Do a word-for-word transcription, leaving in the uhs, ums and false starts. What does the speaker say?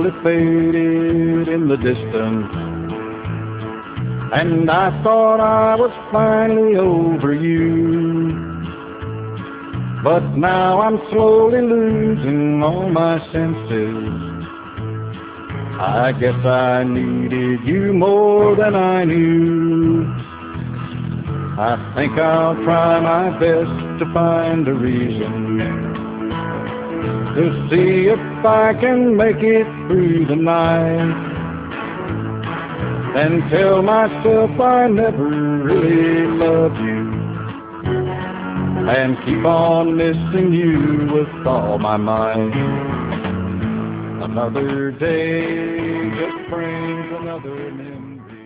slowly faded in the distance, and I thought I was finally over you. But now I'm slowly losing all my senses. I guess I needed you more than I knew. I think I'll try my best to find a reason to see if I can make it through the night, and tell myself I never really loved you, and keep on missing you with all my might. Another day just brings another memory.